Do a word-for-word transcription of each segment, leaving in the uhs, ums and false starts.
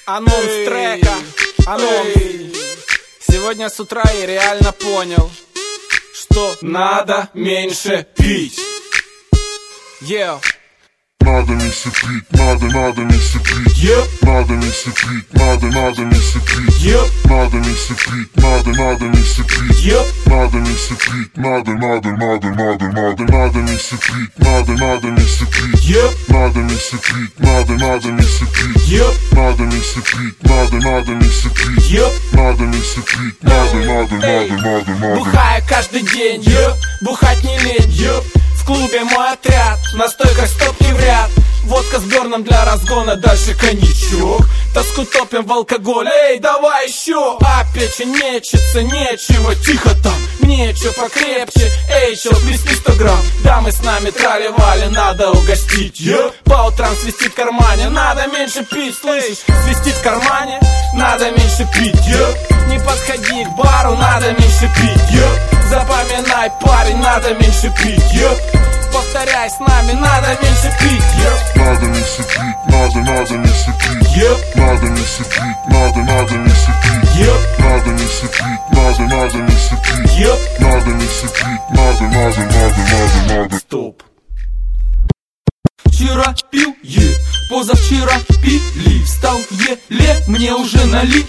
Анонс трека, анонс. Сегодня с утра я реально понял, что надо меньше пить. Yeah. Надо меньше пить, надо, надо меньше пить. Yep. Надо меньше пить, надо, надо меньше пить. Yep. Надо меньше пить, надо, надо меньше пить. Yep. Надо меньше пить, надо, надо, надо, надо, надо, надо меньше пить, надо, надо меньше пить. Yep. Надо меньше пить, надо, надо меньше пить. Yep. Надо меньше пить, надо, надо меньше пить. Yep. Надо меньше пить, надо, надо, надо, надо, надо. Бухая каждый день, yep. Бухать не лень, yep. В клубе мой отряд, на стойках стопки в ряд. Водка с берном для разгона, дальше коньячок. Тоску топим в алкоголь, эй, давай еще. А печень мечется, нечего, тихо там. Мне чё покрепче, эй, чё, плесни сто грамм. Дамы с нами трали-вали, надо угостить, yeah. По утрам свистит в кармане, надо меньше пить, слышишь? Свистит в кармане, надо меньше пить, yeah. Не подходи к бару, надо меньше пить, yeah. Запоминай, парень, надо меньше пить, yeah. Повторяй с нами, надо меньше пить, yeah. Надо меньше пить, надо, надо меньше пить, yeah. Надо меньше пить, надо, надо меньше пить, yeah. Надо меньше пить, надо, надо меньше пить, yeah. Надо меньше пить, надо, надо, надо, надо, надо. Стоп. Вчера пил, е, позавчера пили. Встал еле, мне уже налили.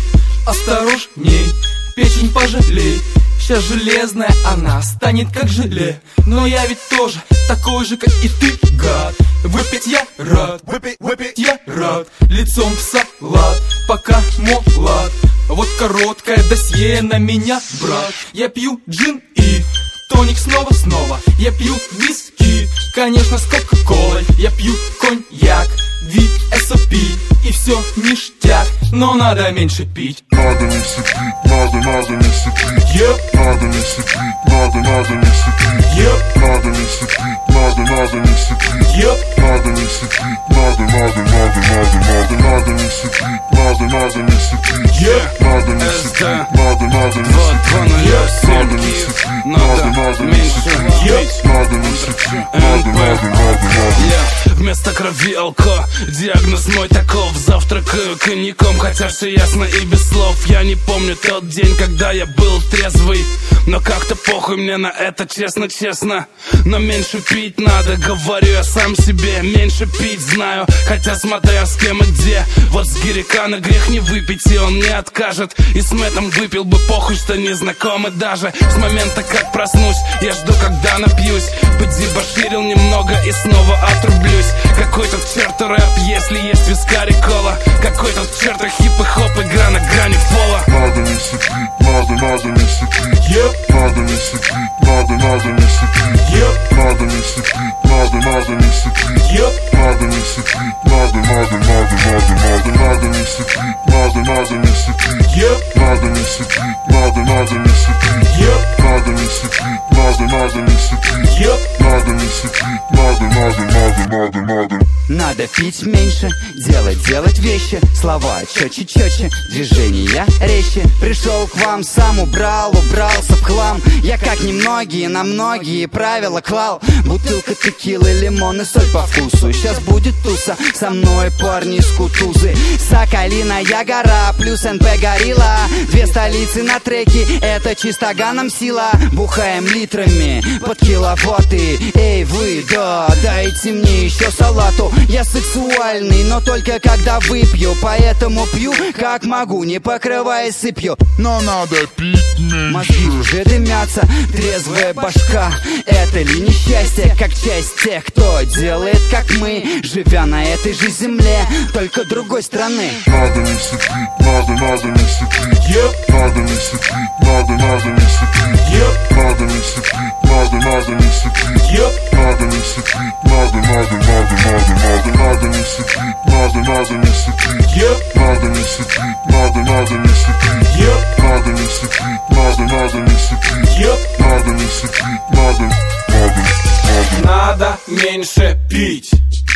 Осторожней, печень пожалей. Сейчас железная она станет как желе. Но я ведь тоже такой же, как и ты, гад. Выпить я рад, выпить, выпить я рад. Лицом в салат, пока молод. Вот короткое досье на меня, брат. Я пью джин и тоник снова-снова. Я пью виски, конечно, с кока-колой. Я пью коньяк, ви эс о пи. И все ништяк, но надо меньше пить. Надо меньше пить, надо, надо меньше пить, yeah. Надо меньше пить, надо, надо меньше пить, yeah. Надо меньше пить, надо, надо меньше пить, yeah. Надо меньше пить, надо, надо, надо, надо, надо, надо меньше пить, надо, надо меньше пить, yeah. Надо меньше пить, надо, надо меньше пить, Надо меньше пить, надо, надо меньше пить, Надо меньше пить, надо, надо, надо, надо. Вместо крови алко, диагноз мой таков. Завтракаю коньяком, хотя все ясно и без слов. Я не помню тот день, когда я был трезвый, но как-то похуй мне на это, честно-честно. Но меньше пить надо, говорю я сам себе. Меньше пить знаю, хотя смотря с кем и где. Вот с Гирикана грех не выпить, и он не откажет. И с Мэттом выпил бы, похуй, что не знакомы даже. С момента, как проснусь, я жду, когда напьюсь. Подебоширил немного и снова отрублюсь. Какой тут черт рэп, если есть вискарь и кола? Какой тут черт хип и хоп, игра на грани пола? Надо меньше пить, надо, надо меньше пить, yeah. Надо меньше пить, надо, надо меньше пить, yeah. Надо меньше пить, надо, надо меньше пить, yeah. Надо меньше пить, надо, надо, надо, надо, надо, надо меньше пить, надо, надо меньше пить, yeah. Надо меньше пить, надо, надо меньше пить, yeah. Надо меньше пить, надо, надо меньше пить, yeah. Надо меньше пить, надо, надо, надо, надо, надо. Надо пить меньше, делать, делать вещи. Слова четче-четче, движения резче. Пришел к вам, сам убрал, убрался в хлам. Я как немногие, на многие правила клал. Бутылка текилы, лимон и соль по вкусу. Сейчас будет туса, со мной парни из Кутузы. Соколиная гора плюс эн пэ горилла. Две столицы на треке, это чисто ганом сила. Бухаем литрами под киловатты. Эй, вы, да, дайте мне еще салату. Я сексуальный, но только когда выпью. Поэтому пью, как могу, не покрываясь сыпью. Но надо пить меньше. Мозги уже дымятся, трезвая башка. Это ли несчастье, как часть тех, кто делает, как мы, живя на этой же земле, только другой страны. Надо меньше пить, надо, надо меньше пить, yeah. Надо меньше пить, надо, надо меньше пить, yeah. Надо меньше пить, надо, надо меньше пить, yeah. Надо меньше пить, надо, надо, надо, надо, надо, надо меньше пить, надо, надо меньше пить, yeah. Надо меньше пить, надо, надо меньше пить, yeah. Надо меньше пить, надо, надо меньше пить, yeah. Надо меньше пить, надо, надо, надо. Надо меньше пить.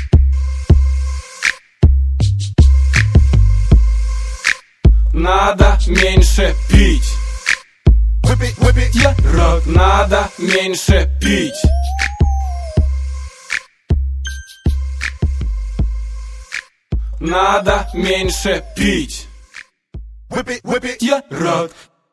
Надо меньше пить. Выпить, выпить я рад. Надо меньше пить. надо меньше пить. Whip it, whip it. Я рад